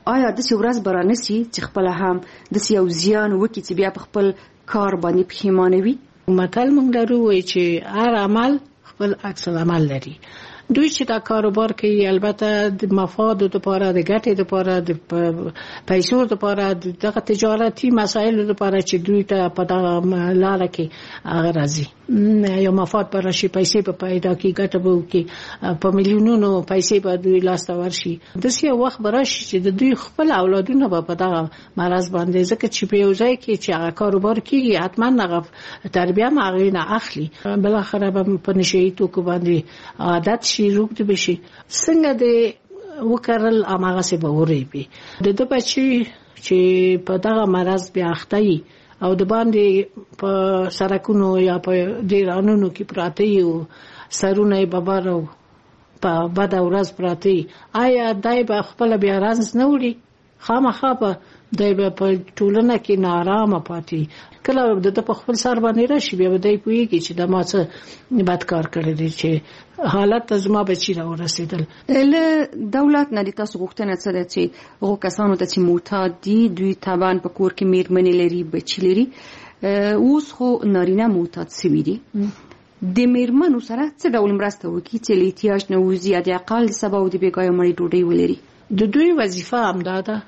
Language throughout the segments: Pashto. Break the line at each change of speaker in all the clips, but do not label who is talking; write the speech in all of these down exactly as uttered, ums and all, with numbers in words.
آیا د څه ورځ برانسي چې خپل هم د څه یو زیان وکړي چې بیا په خپل کار باندې پښیمانه وي؟
متل موږ لرو وایي چې هر عمل خپل عکس العمل لري. دوی چې دا کاروبار کوي البته د مفاد لپاره، د ګټې لپاره، د پیسو لپاره، دغه تجارتي مسایل لپاره چې دوی ته په دغه لاره کې هغه راځي یو مفاد پر شي، پیسې په پیدا کې ګټه به وکړي، په میلیونونو پیسې به دوی لاس ته ورشي. داسې یو وخت به راشي چې د دوی خپل اولادونه به په دغه مرض باندې، ځکه چې په یو ځای کې چې هغه کاروبار کېږي حتما هغه تربیه هم هغوی نه اخلي، بالاخره به په نشهیي توکو باندې عادت شي، روږدي به شي. څنګه د وکرل هماغسې به وریبي. د ده بچي چې په دغه مرض بیا اخته وي او د باندې په سرکونو یا په دیرانونو کې پراته یو سرونه یې ببر او په بده ورځ پراته یي، آیا دی به خپله بیا رنځ نه وړي؟ خامخا به دی به په ټولنه کې ناارامه پاتې. کله د ده په خپل سر باندې راشي بیا به دی پوهېږي چې د ما څه بد کار کړی دی چې حالت ته زما بچي راورسېدل.
له دولت نه د تاسو غوښتنه څه ده چې هغو کسانو ته چې معتاد دي، دوی طبعا په کور کې میرمنې لري، بچي لري، اوس خو نارینه معتاد سوي دي، د میرمنو سره څه ډول مرسته وکړي چې له احتیاج نه ووځي یا د اقل د سبا او د بېګاه مړۍ ډوډۍ ولري؟
د دوی وظیفه همدا ده،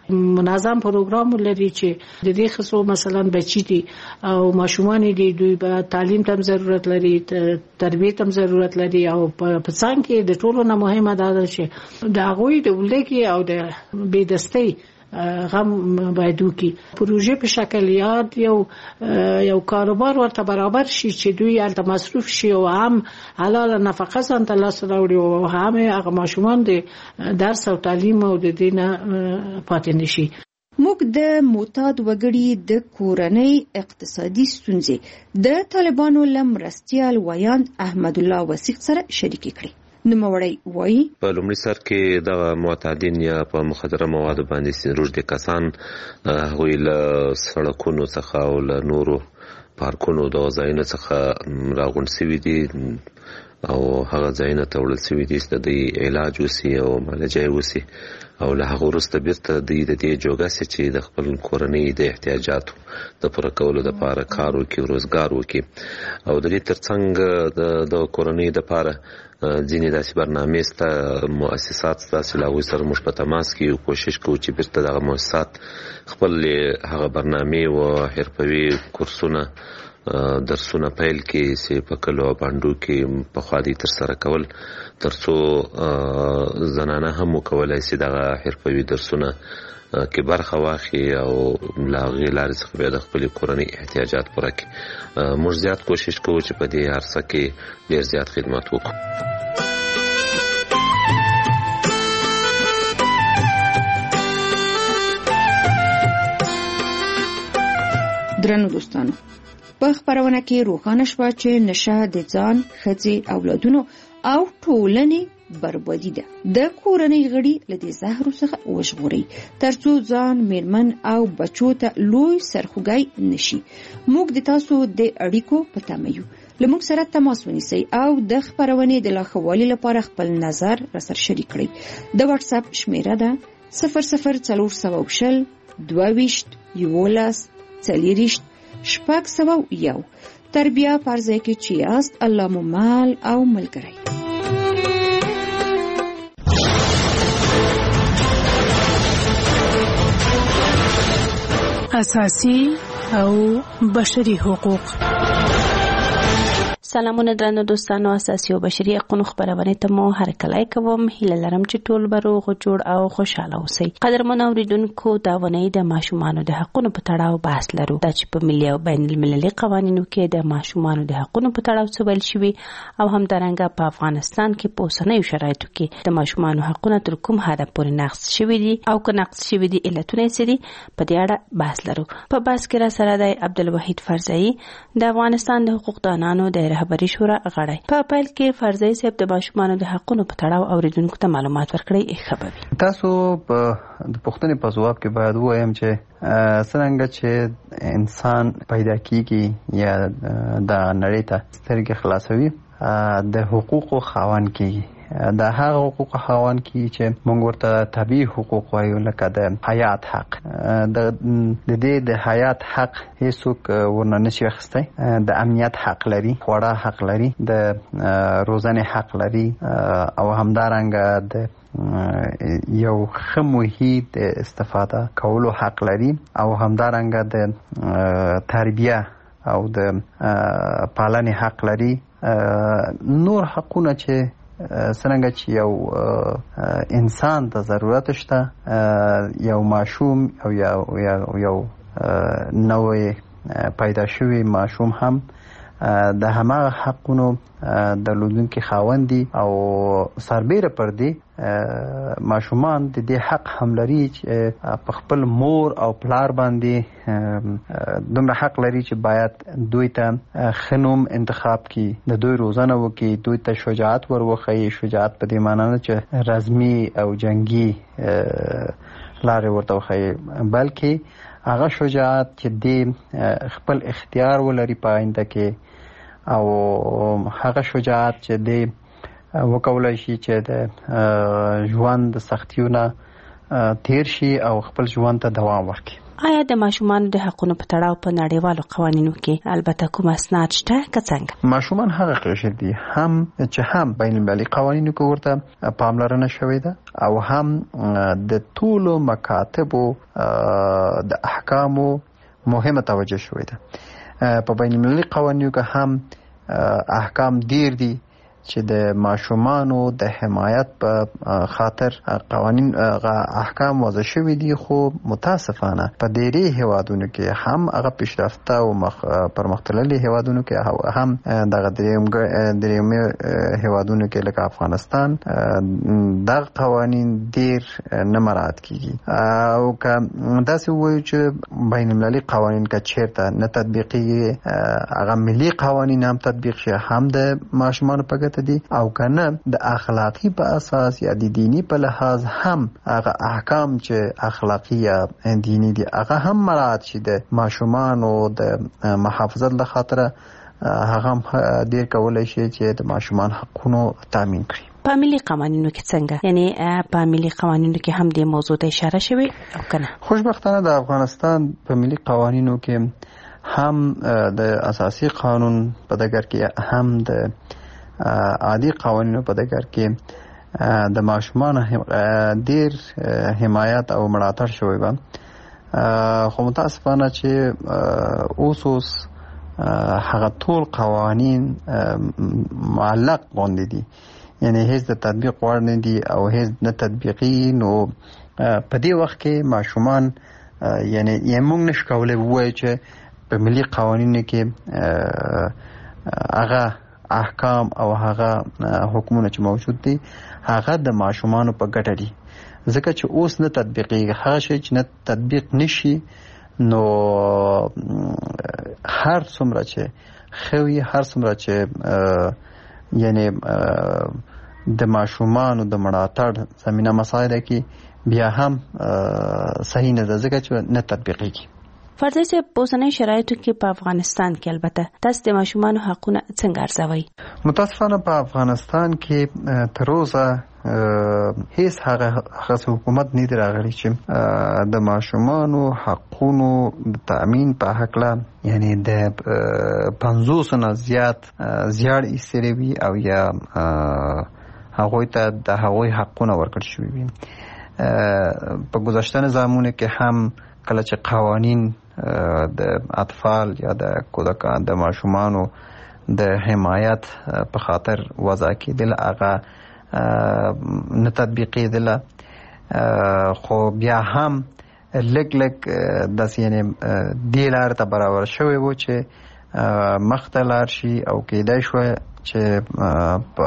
منظم پروګرام لري چې د دې خصو مثلا بچی دي او ماشومان دي، دوی به تعلیم ته ضرورت لري، تربیه ته ضرورت لري، او په څنګ کې د ټولو نه مهمه ده چې د هغوی د ولګي او د بېدستۍ غم باید وکړي. پروژې په شکل یاد یو یو کاروبار ورته برابر شي چې دوی هلته مصروف شي او هم حلاله نفقه ځان ته لاسته راوړي او هم هغه ماشومان د درس او تعلیم او د دې نه پاتې نه شي.
موږ د معتاد وګړي د کورنۍ اقتصادي ستونزې د طالبانو له مرستیال ویاند احمد الله وثیق سره شریکې کړې. نوموړی وایي
په لومړي سر کې دغه معتادین یا په مخدره موادو باندې روږدي کسان هغوی له سړکونو څخه او له نورو پارکونو د ځایونو څخه راغونډ سوي دي او هغه ځایونه ته وړل سوي دي چې د دوی علاج وسي او معالجه یې وسي، او له هغه وروسته بیرته دوی د دې جوګه سي چې د خپل کورنۍ د احتیاجاتو د پوره کولو دپاره کار وکړي، روزګار وکړي. او د دې ترڅنګ د کورنۍ دپاره ځینې داسې برنامې سته، مؤسسات سته چې له هغوی سره موږ په تماس کې یو، کوشش کوو چې بیرته دغه مؤسسات خپل هغه برنامې و حرفوي کورسونه درسونه پیل کې چې په کلو او بانډو کې پخوا دې ترسره کول، تر څو زنانه هم وکولی شي دغه حرفوي درسونه کې برخه واخلي او له هغې لارې څخه بیا د خپلې کورنۍ احتیاجات پوره کړي. موږ زیات کوشش کوو چې په دې عرصه کې ډېر زیات خدمت وکړو.
درنو دوستانو، په خپرونه کې روښانه شوه چې نشه د ځان، ښځې، اولادونو او ټولنې بربادي ده. د کورنۍ غړي له دې زهرو څخه وژغورئ ترڅو ځان، میرمن او بچو ته لوی سرخوږی نشي. موږ د تاسو د اړیکو په تمه یو. له موږ سره تماس ونیسئ او د خپرونې د لا ښه والي لپاره خپل نظر راسره شریک کړئ. د واتس اپ شمیره ده صفر صفر څلور سوه شل دوه ویشت یولس څلېرویشت شپږ سوه یو. تر بیا په هر ځای کې چې یاست، الله مو مال او ملګری.
اساسي او بشري حقوق.
سلامونه درنو دوستانو، اساسي او بشري حقوقو خبرونه ته مو هرکلی کوم. هیله لرم چې ټول به روغ جوړ او خوشاله اوسئ. قدرمن اوریدونکو، دا ونې د ماشومانو د حقوقو په تړاو بحث لرو، دا چې په ملي او بین المللي قوانینو کې د ماشومانو د حقوقو په تړاو څه ویل شوي او همدارنګه په افغانستان کې په اوسنیو شرایطو کې د ماشومانو حقوقو تر کوم حده پورې نقض شوي دي او که نقض شوي دي علتونه یې څه دي، په دې اړه بحث لرو. په بحث کې را سره دی عبدالوحید فرزایی، د افغانستان د حقوقدانانو د رهبري شورا غړی. په پیل کې فرزایی صاحب د ماشومانو د حقوقو په تړاو اوریدونکو ته معلومات ورکړي. ښه به وي.
تاسو په د پوښتنې په ځواب کې باید ووایم چې څرنګه چې انسان پیدا کیږي یا د نړۍ ته سترګې خلاصوي، د حقوقو خاوند کیږي. د هغه حقوق خاوند کی چې موږ ورته طبيعي حقوق وایو لکه د حیات حق. د دې د حیات حق هیڅوک ورنه نشي اخیستی. د امنیت حق لري، خوړه حق لري، د روزنې حق لري او همدارنګه د یو ښه محیط استفاده کولو حق لري او همدارنګه د تربیه او د پالنې حق لري. نور حقونه چې څنګه چې یو انسان ته ضرورت شته، یو ماشوم او یو یو نوې پیدا شوی ماشوم هم د هماغه حقونو د لودونکو خاوند دي او سربېره پر دې ماشومان د دې حق هم لري چې په خپل مور او پلار باندې دومره حق لري چې باید دوی ته خنوم انتخاب کی، د دوی روزنه وکي، دوی ته شجاعت وروخی. شجاعت په دې معنی نه چې رزمي او جنگي لارې ورته وخی، بلکې هغه شجاعت چې دې خپل اختیار ولري په آینده کې او هغه شجاعت چې دې وکولای شي چې د ژوند د سختیونه تیر شي او خپل ژوند ته دوام ورکړي.
آیا د ماشومان د حقونو په تړاو په نړیوالو قوانینو کې البته کوم اسناد شته که څنګه؟ ماشومان
هغه قشر دي هم چې هم بین المللي قوانینو کې ورته پاملرنه شوې ده او هم د ټولو مکاتبو د احکامو مهمه توجه شوې ده. په بین المللي قوانینو کې هم احکام ډیر دي چې د ماشومانو د حمایت په خاطر قوانین احکام وضع شوي دي، خو متاسفانه په ډېری هیوادونو کې هم هغه پیشرفته او پرمختللي هیوادونو کې هم دغه درېیمه هیوادونو کې لکه افغانستان دغه قوانین ډېر نه مراعات کیږي. او که داسې ووایو چې بین المللي قوانین که چیرته نه تطبیقیږي، هغه ملي قوانین هم تطبیق شي، هم د ماشومانو په دي او کنه د اخلاقی په اساس یا د دینی په لحاظ هم هغه احکام چې اخلاقی یا دینی دي هغه هم مراعات شي د ماشومانو د محافظت لخاطر هغه ډیر کولای شي چې د ماشومان حقوقو تامین کړي.
په ملي قوانینو کې څنګه؟ یعنی په ملي قوانینو کې هم د موضوع ته اشاره شوی او کنه؟
خوشبختانه د افغانستان په ملي قوانینو کې هم د اساسي قانون په دګر کې هم د عادي قوانینو په دګر کې د ماشومانو ډیر حمایت او ملاتړ شوی و. خو متاسفانه چې اوس اوس هغه ټول قوانین معلق غوندې دي، یعنی هیڅ د تطبیق وړ نه دي او هیڅ نه تطبیقي. نو په دې وخت کې ماشومان یعنی یې موږ نشو کولی ووایو چې په ملي قوانینو کې هغه احکام او هغه حکمونه چې موجود دي هغه د ماشومانو په ګټه دي، ځکه چې اوس نه تطبیقیږي. هغه شی چې نه تطبیق نشي نو هر څومره چې خوي، هر څومره چې یعنی د ماشومانو د ملاتړ زمينه مساعده کې بیا هم صحیح نه ده، ځکه چې نه تطبیقیږي.
فرضاً چې په اوسنۍ شرایطو کې په افغانستان کې البته تاسو د ماشومانو حقونه څنګه ارزوئ؟
متاسفانه په افغانستان کې تر اوسه هیڅ هغه حکومت نه دی راغلی چې د ماشومانو حقونو د تامین په هکله یعنی د پنځوس نه زیات زیړ ایستلی وي او یا هغوی ته د هغوی حقونه ورکړل شوي وي. په گذشته نظامونو کې هم کله چې قوانین د اطفال یا د کودکان د ماشومانو د حمایت په خاطر وضع کېدل هغه نه تطبیقېدل، خو بیا هم لږ لږ داسې یعنې دې لارې ته برابر شوی و چې مخته لاړ شي او کېدای شوه چې په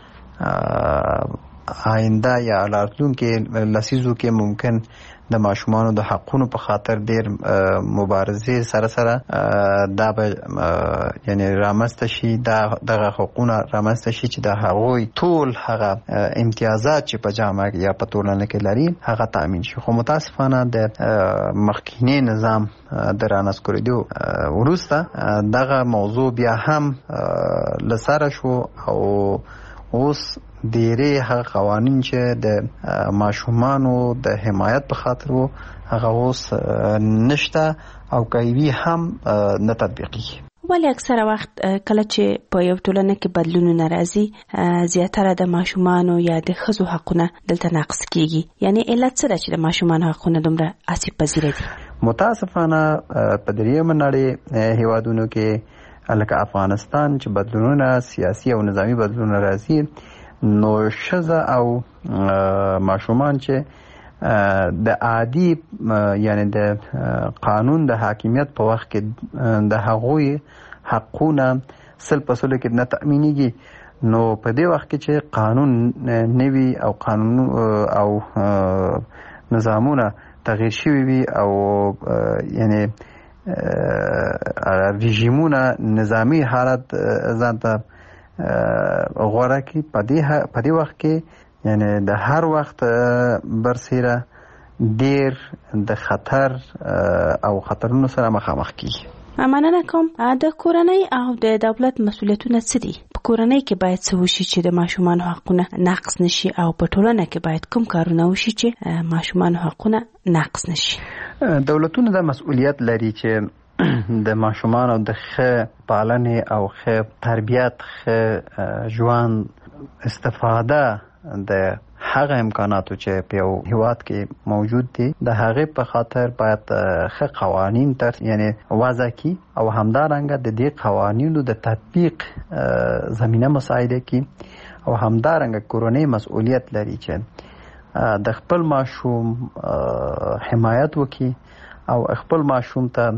آینده یا راتلونکي لسیزو کې ممکن د ماشومانو د حقونو په خاطر ډېر مبارزې سره سره دا به یعنی رامنځته شي، دغه حقونه رامنځته شي چې د هغوی ټول هغه امتیازات چې په جامعه یا په ټولنه کې لري هغه تامین شي. خو متاسفانه د مخکینی نظام د رانسکورېدو وروسته دغه موضوع بیا هم لسره شو او اوس ډېرې هغه قوانین چې د ماشومانو د حمایت په خاطر وو هغه اوس نشته او کوي هم نه تطبیقي.
ولی اکثره وخت کله چې په یو ټولنه کې بدلونونه راځي زیاتره د ماشومانو یا د ښځو حقونه دلته نقض کیږي. یعنی علت څه ده چې د ماشومانو حقونه دومره آسیب پذیره دي؟
متاسفانه په دریمه نړۍ هیوادونو کې لکه افغانستان چې بدلونونه سیاسي او نظامی بدلونونه راځي نو ښځه او ماشومان چې د عادي یعنی د قانون د حاکمیت په وخت کې د هغوی حقونه سل په سلو کې نه تأمینیږي نو په دې وخت کې چې قانون نوي او قانون او نظامونه تغییر شوي وي او یعنی رژیمونه نظامی حالت ځان ته غوره کړي په دې وخت کې یعنی د هر وخت برسیره ډیر د خطر او خطرونو سره مخامخ کیږي.
مننه کوم. د کورنۍ او د دولت مسؤلیتونه څه دي؟ په کورنۍ کې باید څه وشي چې د ماشومانو حقونه نقض نشي او په ټولنه کې باید کوم کارونه وشي چې ماشومانو حقونه نقض نشي؟
دولتونه د مسؤلیت لري چې د ماشومانو د ښه پالنې او ښه تربیت ښه ژوند استفاده د هغه امکاناتو چې په یو هیواد کې موجود دي د هغه په خاطر باید ښه قوانین تر یعنی وضع کی او همدارنګه د دې قوانینو د تطبیق زمینه مساعده کی او همدارنګه کورنۍ مسؤلیت لري چې د خپل ماشوم حمایت وکړي او خپل ماشوم ته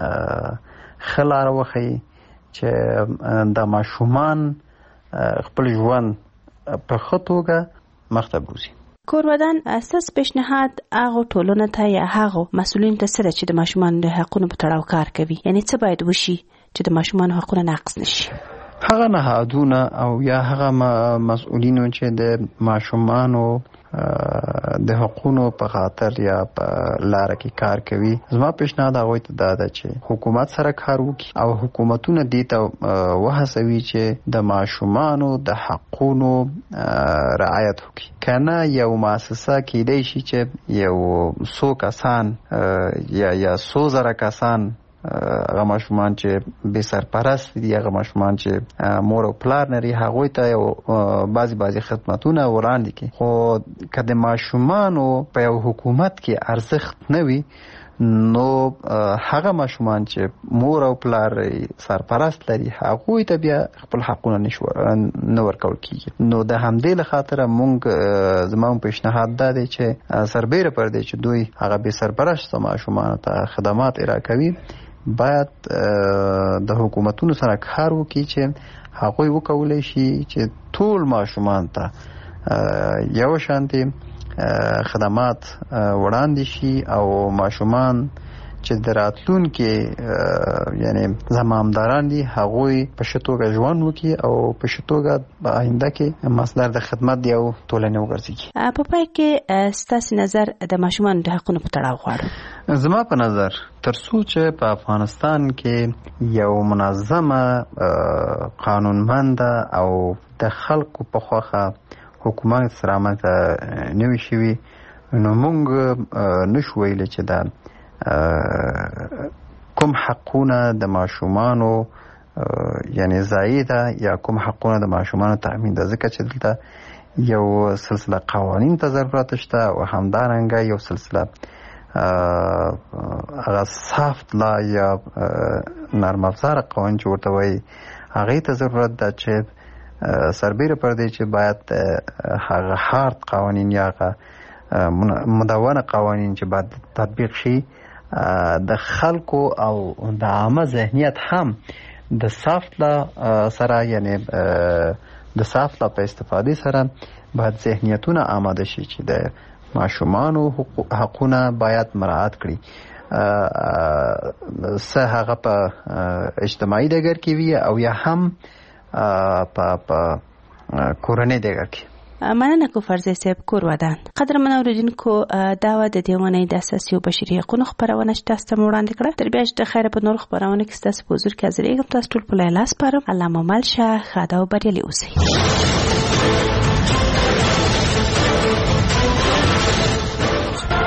ښه لاره وښيي چې د ماشومان خپل ژوند په ښه توګه مخته بوزي.
کورودان اساس پیشنهاد هغه ټولنه ته یا هغه مسؤلین ته سره چې د ماشومان د حقونو په تړاو کار کوي یعنی څه باید وشي چې د ماشومان حقونه نقض نشي؟
هغه نهادونه او یا هغه مسؤلینو چې د ماشومانو د حقونو په خاطر یا په لار کې کار کوي زما پیشنهاد هغه ته دا ده چې حکومت سره کار وکړي او حکومتونه دې ته وهڅوي چې د ماشومانو د حقونو رعایت وکړي. کنه یو مؤسسه کېدای شي چې یو څو کسان یا یا څو زره کسان هغه ماشومان چې بې سرپرست دي هغه ماشومان چې مور او پلار لري هغوی ته یو بعضې بعضې خدمتونه وړاندې کړي خو که د ماشومانو په یو حکومت کې ارزښت نه وي نو هغه ماشومان چې مور او پلار سرپرست لري هغوی ته بیا خپل حقونه نه ورکول کېږي. نو د همدې له خاطره مونږ زما پیشنهاد دا دی چې سربیره پر دی چې دوی هغه بې سرپرسته ماشومانو ته خدمات ارائه کوي باید د حکومتونو سره کار وکړي چې هغوی وکولی شي چې ټول ماشومان ته یو شانتي خدمات وړاندې شي او ماشومان چې د راتلونکي یعنی زمامداران دي هغوی په ښه توګه ژوند وکړي او په ښه توګه په آینده کې مصدر د خدمت یو ټولنې وګرځي.
په پای کې ستاسو نظر د ماشومانو د حقونو په تړاو غواړم.
زما په نظر تر څو چې په افغانستان کې یو منظمه قانونمنده او د خلکو په خوښه حکومت سره رامنځته نوي شوي نو موږ نشو ویلی چې دا کوم حقونه د ماشومانو یعنی ضایع ده یا کوم حقونه د ماشومانو تأمین ده ځکه چې دلته یو سلسله قوانین ته ضرورت شته او همدارنګه یو سلسله هغه سافت لا یا نرم افزار قوانین چې ورته وایي هغې ته ضرورت ده چې سربیره پر دی چې باید هغه هارد قوانین یا هغه مدونه قوانین چې باید تطبیق شي د خلکو او د عامه ذهنیت هم د سافت لا سره یعنی د سافت لا په استفاده سره باید ذهنیتونه آماده شي چې د ماشومانو حقونه باید مراعات کړي سه هغه په اجتماعي ډګر کې وي او یا هم په په کورنۍ ډګر کې.
مننه کو فرزي صاحب کورودان. قدرمن اوریدونکو دا و د دې ونې د اساسي او بشري حقوقو خبرونه چې تاسو ته وړاندې کړه. تر بیا چې خیره په نور خبرونه کې تاسو په حضور کې حاضرېږم. تاسو ټول په لاس پاره الله مو مل شه خاده او بریالي اوسئ.